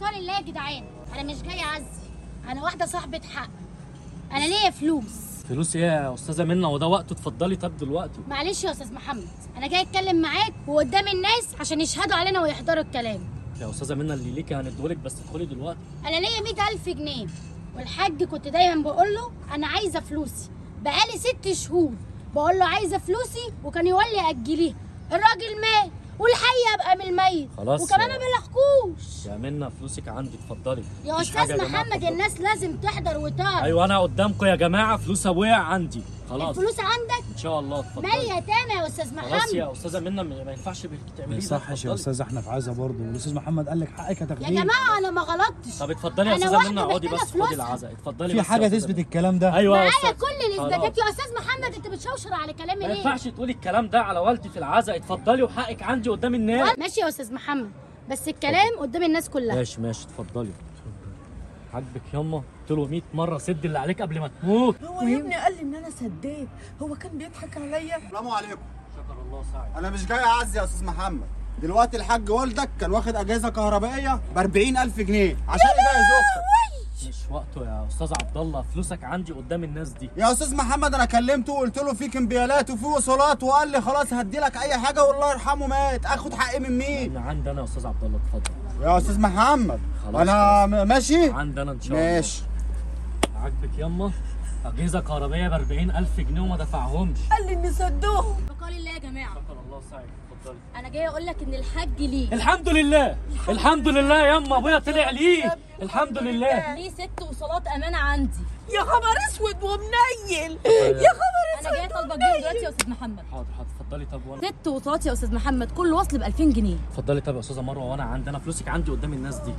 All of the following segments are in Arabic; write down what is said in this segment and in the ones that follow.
بقال الله يا جدعان، انا مش جايه اعزي، انا واحده صاحبه حق، انا ليا فلوس. فلوس ايه يا استاذه منى؟ وده وقته؟ اتفضلي. طب دلوقتي معلش يا استاذ محمد، انا جاي اتكلم معاك وقدام الناس عشان يشهدوا علينا ويحضروا الكلام. يا استاذه منى اللي ليكي هنديهولك، بس ادخلي دلوقتي. انا ليا 100,000 جنيه، والحاج كنت دايما بقول له انا عايزه فلوسي، بقالي 6 شهور بقول له عايزه فلوسي وكان يقول لي اجليها. الراجل مات والحي ابقى من الميت، خلاص وكمان ما بلحقوش. يا منى فلوسك عندي، اتفضلي. يا مفيش حاجة استاذ يا جماعة، محمد، اتفضلي. الناس لازم تحضر وتعرف. ايوه انا قدامكم يا جماعه، فلوس ابويا عندي خلاص. الفلوس عندك ان شاء الله، اتفضلي. مال يتامى يا استاذ خلاص محمد. يا استاذه منى، ما ينفعش تعملي ما يصحش يا استاذ، احنا في عزا برضه، والاستاذ محمد قال لك حقك هتاخديه. يا جماعه انا ما غلطتش. طب اتفضلي يا أنا استاذه واحدة منى، اقعدي محتاجة بس، خدي فلوسها. العزاء، اتفضلي. في بس حاجه يا أستاذة تثبت منى. الكلام ده؟ ايوه يا معايا أستاذ. كل خلاص. الاثباتات يا استاذ محمد، انت بتشوشر على كلامي ما ليه؟ ينفعش تقولي الكلام ده على والدي في العزاء، اتفضلي وحقك عندي قدام الناس. ماشي يا استاذ محمد، بس الكلام قدام الناس كلها. ماشي اتفضلي. عاجبك ياما؟ قلت له 100 مره سد اللي عليك قبل ما تموت. هو يا ابني قال لي ان انا سديت، هو كان بيضحك عليا. السلام عليكم. شكر الله سعيد. انا مش جاي اعزي يا استاذ محمد، دلوقتي الحاج والدك كان واخد اجهزه كهربائيه ب 40,000 جنيه عشان يجهز اختك. مش وقته يا استاذ عبد الله، فلوسك عندي قدام الناس دي. يا استاذ محمد انا كلمته وقلت له في كمبيالات وفي وصولات، وقال لي خلاص هدي لك اي حاجه، والله يرحمه مات. اخد حقي من مين؟ من عندي انا يا استاذ عبد الله، اتفضل. يا استاذ محمد خلاص انا ماشي. عندي انا ان شاء الله. ماشي. عاجبك ياما؟ اجهزه كهربائيه ب 40,000 جنيه وما دفعهمش. قال لي اني سدهم. بقال الله يا جماعه، شكر الله سعيد، اتفضلي. انا جايه اقول لك ان الحاج ليه. الحمد لله، الحمد لله ياما، ابويا طلع ليه. الحمد لله. ليه 6 وصلات امانه عندي. يا خبر اسود ومنيل، يا خبر اسود. انا جايه طالبه جنيه دلوقتي يا استاذ محمد. حاضر اتفضلي. طب وانا 6 وصلات يا استاذ محمد، كل وصل ب 2000 جنيه. اتفضلي. طب يا استاذه مروه، وانا عندنا فلوسك عندي قدام الناس دي.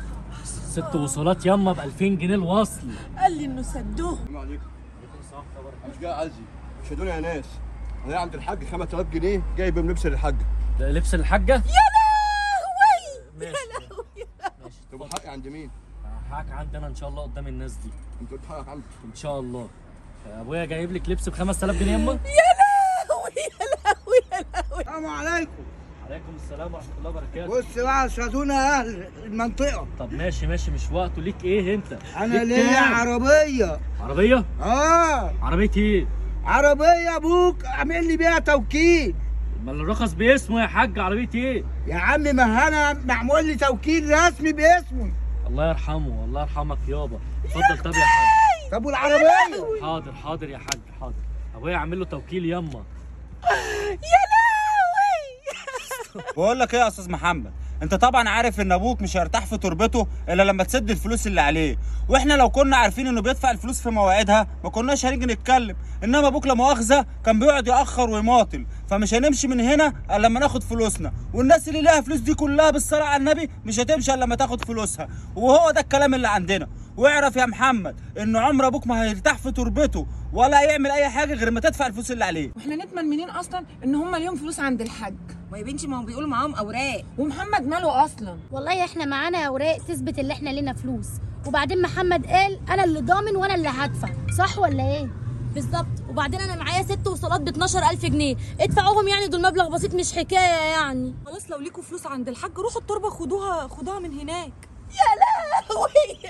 6 وصولات ياما ب 2000 جنيه الوصل. قال لي انه سدهم. السلام عليكم. مش جاي اعزي، شهدوني يا ناس. انا عند الحاج 5000 جنيه جايب من لبس للحاج. ده لبس الحاجه؟ يا لهوي، ماشي يا لهوي. ماشي. طب وحقي عند مين؟ حقك عندي انا ان شاء الله قدام الناس دي. انت قلت حقك عندي. ان شاء الله. ابويا جايب لك لبس ب 5000 جنيه ياما. يا لهوي يا لهوي يا لهوي. السلام عليكم. عليكم السلام ورحمه الله وبركاته. بص بقى، شهدونا اهل المنطقه. طب ماشي مش وقته. ليك ايه انت؟ انا ليك ليا كام؟ عربيه. عربيه؟ عربيه ايه؟ عربيه ابوك عامل لي بيها توكيل. ما الرخص باسمه يا حاج، عربيه ايه؟ يا عم ما انا معمول لي توكيل رسمي باسمه. الله يرحمه، الله يرحمك يابا. اتفضل. طب يا حاج. طب والعربيه؟ حاضر يا حاج، حاضر. ابويا عامل له توكيل ياما. يا لهوي. بقول لك ايه يا استاذ محمد، انت طبعا عارف ان ابوك مش هيرتاح في تربته الا لما تسد الفلوس اللي عليه، واحنا لو كنا عارفين انه بيدفع الفلوس في مواعيدها ما كناش هنيجي نتكلم، انما ابوك لا مؤاخذه كان بيقعد ياخر ويماطل، فمش هنمشي من هنا الا لما ناخد فلوسنا، والناس اللي ليها فلوس دي كلها بالصلاه على النبي مش هتمشي الا لما تاخد فلوسها، وهو ده الكلام اللي عندنا. واعرف يا محمد ان عمر ابوك ما هيرتاح في تربته ولا هيعمل اي حاجه غير ما تدفع الفلوس اللي عليه. واحنا نضمن منين اصلا ان هم ليهم فلوس عند الحاج؟ ما يا بنتي، ما هم بيقولوا معاهم اوراق. ومحمد ماله اصلا؟ والله احنا معانا اوراق تثبت ان احنا لينا فلوس، وبعدين محمد قال انا اللي ضامن وانا اللي هدفع، صح ولا ايه؟ بالظبط. وبعدين انا معايا 6 وصلات ب 12,000 جنيه، ادفعوهم يعني، دول مبلغ بسيط مش حكايه يعني. خلاص لو ليكوا فلوس عند الحاج روحوا التربه خدوها من هناك. يا لهوي.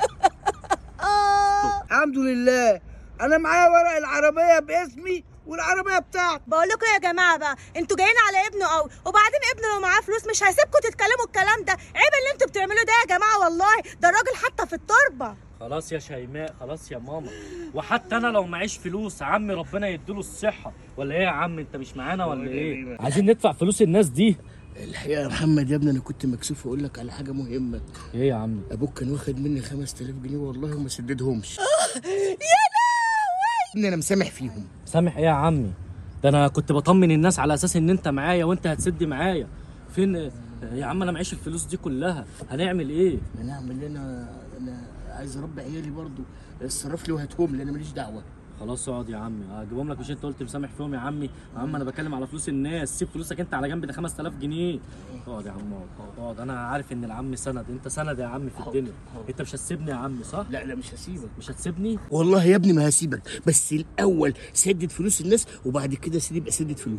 الحمد لله انا معايا ورق العربيه باسمي والعربيه بتاعتي. بقول لكم يا جماعه بقى، انتوا جايين على ابنه قوي، وبعدين ابنه لو معاه فلوس مش هيسيبكم تتكلموا الكلام ده. عيب اللي انتوا بتعملوه ده يا جماعه، والله ده الراجل حتى في التربه. خلاص يا شيماء، خلاص يا ماما. وحتى انا لو معيش فلوس عمي ربنا يديله الصحه، ولا ايه يا عم؟ انت مش معانا ولا ايه؟ عايزين ندفع فلوس الناس دي. الحقيقه يا محمد يا ابني انا كنت مكسوف اقول لك على حاجه مهمه. ايه يا عم؟ ابوك كان واخد مني 5000 جنيه والله وما سددهمش. يا لهوي. ابني انا مسامح فيهم. سامح ايه يا عمي؟ ده انا كنت بطمن الناس على اساس ان انت معايا وانت هتسد معايا. فين يا عم؟ انا معيش الفلوس دي كلها، هنعمل ايه؟ انا اعمل انا عايز اربي عيالي برضو، اتصرف لي وهاتهم لي، انا ماليش دعوه. خلاص اقعد يا عمي، هجيبهم لك. مش انت قلت مسامح فيهم يا عمي؟ يا عم انا بتكلم على فلوس الناس، سيب فلوسك انت على جنب، ده 5000 جنيه. اقعد يا عم، اقعد. انا عارف ان العم سند، انت سند يا عم في الدنيا. انت مش هتسيبني يا عم صح؟ لا مش هسيبك. مش هتسيبني؟ والله يا ابني ما هسيبك، بس الاول سدد فلوس الناس وبعد كده يبقى سدد فلوسي.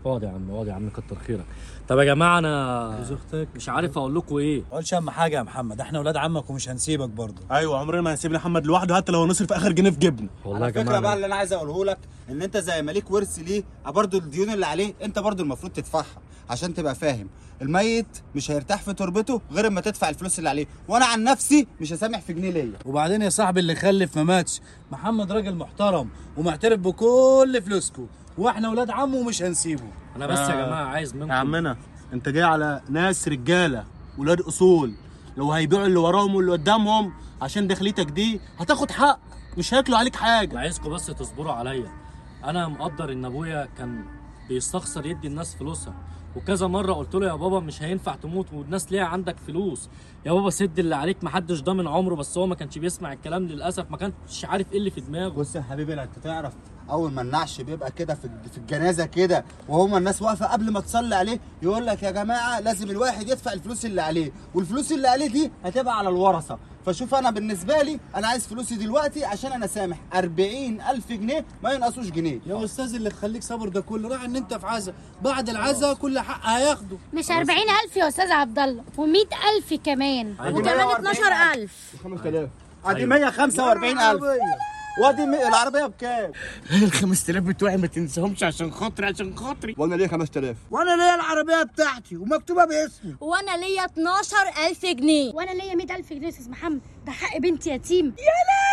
اقعد يا عم اقعد يا عم كتر خيرك. طب يا جماعه انا جوز اختك مش عارف اقول لكم ايه. ما تقولش اهم حاجه يا محمد، احنا ولاد عمك ومش هنسيبك برضه. ايوه عمرنا ما هنسيب محمد لوحده حتى لو نصرف اخر جنيه في جبنه. والله يا على فكره جماعه بقى اللي انا عايز اقوله لك ان انت زي ما ليك ورث ليه برضه الديون اللي عليه انت برضه المفروض تدفعها، عشان تبقى فاهم الميت مش هيرتاح في تربته غير اما تدفع الفلوس اللي عليه، وانا عن نفسي مش هسامح في جنيه ليا. وبعدين يا صاحبي اللي خلف ما ماتش، محمد راجل محترم ومعترف بكل فلوسكم، واحنا ولاد عمه ومش هنسيبه. انا بس يا جماعه عايز منكم يا عمنا انت جاي على ناس رجاله ولاد اصول، لو هيبيعوا اللي وراهم واللي قدامهم عشان دخلتك دي هتاخد حق، مش هياكلوا عليك حاجه. انا عايزكم بس تصبروا عليا. انا مقدر ان ابويا كان بيستخسر يدي الناس فلوسها، وكذا مره قلت له يا بابا مش هينفع تموت والناس ليها عندك فلوس، يا بابا سد اللي عليك محدش ضامن عمره، بس هو ما كانش بيسمع الكلام للاسف، ما كانش عارف ايه اللي في دماغه. بص يا حبيبي انت تعرف اول ما النعش بيبقى كده في الجنازه كده وهما الناس واقفه قبل ما تصلي عليه يقول لك يا جماعه لازم الواحد يدفع الفلوس اللي عليه، والفلوس اللي عليه دي هتبقى على الورثه. فشوف انا بالنسبه لي انا عايز فلوسي دلوقتي عشان انا سامح 40,000 جنيه ما ينقصوش جنيه. يا استاذ اللي خليك صبر ده كله، راح ان انت في عزا، بعد العزا كل حق هياخده. مش 40,000 يا استاذ عبد الله، و100,000 كمان، وكمان 12,000. 5000 ادي 145,000. وادي العربيه بكام؟ ال 5000 بتوعي ما تنساهمش عشان خاطري. وانا ليه 5000؟ وانا ليا العربيه بتاعتي ومكتوبه باسمي. وانا ليا 12,000 جنيه. وانا ليا 100,000 جنيه يا استاذ محمد، ده حق بنت يتيم. يا